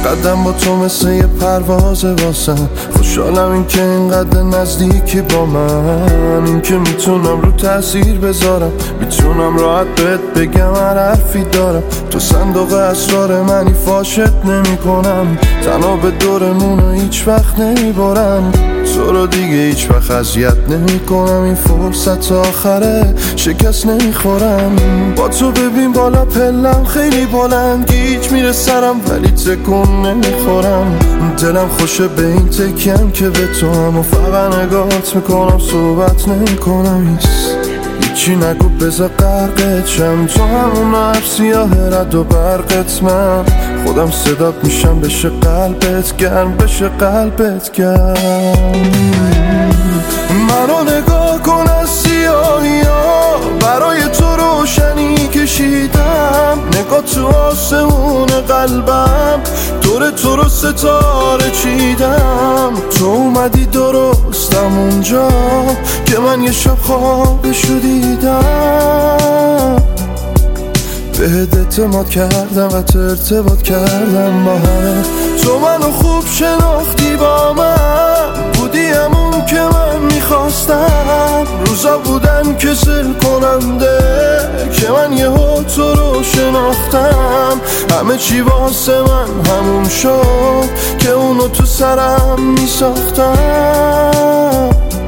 قدم با تو مثل یه پرواز واسم. خوشحالم این که اینقدر نزدیکی با من، این که میتونم رو تاثیر بذارم، میتونم راحت بهت بگم هر حرفی دارم. تو صندوق اسرار منی، فاشت نمی کنم، تنها به دورمونو هیچ وقت نمیبارم. تو رو دیگه هیچ وقت اذیت نمی کنم، این فرصت آخره شکست نمیخورم. با تو ببین بالا پلم خیلی بلند، گیج میره سرم ولی تکون نمیخورم. دلم خوشه به این تکیم که به تو هم و فقط نگاهت میکنم، صحبت نمیکنم. هیچی نگو بذار غرقت شم، تو همون حرف سیاه رد و برقت. من خودم صدات میشم، بشه قلبت گرم، بشه قلبت گرم. منو نگاه کن از سیاهی ها، برای تو روشنی کشیدم. نگاه تو آسمون قلبم، دور تو رو ستاره چیدم. تو اومدی درستم اونجا که من یه شب خوابشو دیدم. بهت اعتماد کردم و ارتباط کردم با همه. تو منو خوب شناختی، با من بودی همون که من میخواستم. روزا بودن کسل کننده که من یهو تو رو شناختم. همه چی واسه من همون شد که اونو تو سرم میساختم.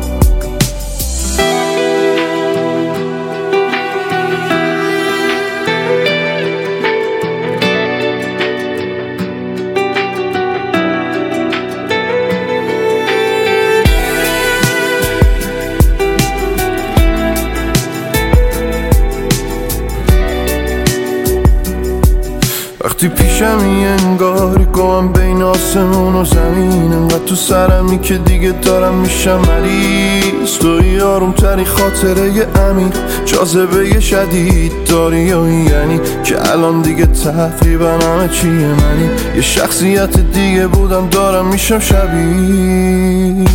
وقتی پیشمی انگاری کنم بین آسمون و زمین، انقدر تو سرمی که دیگه دارم میشم مریض. توی آروم تری خاطره ی امیر، جاذبه شدید داری یعنی که الان دیگه تقریبا همه چیه منی. یه شخصیت دیگه بودم، دارم میشم شبیه.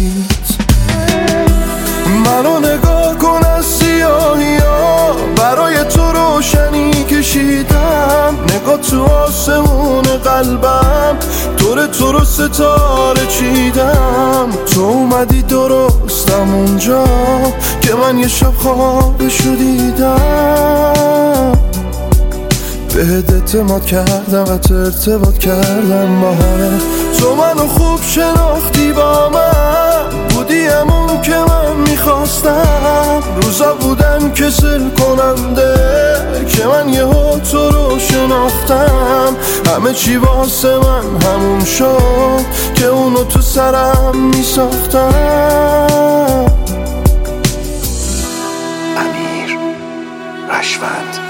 منو نگاه کن از سیاهی ها، برای تو روشنی کشیدم. نگاه تو آسمون قلبم، دور تو رو ستاره چیدم. تو اومدی درستم اونجا که من یه شب خوابشو دیدم. بهت اعتماد کردم و ارتباط کردم با همه. تو منو خوب شناختی، با من بودی همون که من میخواستم. روزا بودن کسل کننده که من یهو تو رو شناختم. همه چی واسه من همون شد که اونو تو سرم میساختم. امیر رشوند.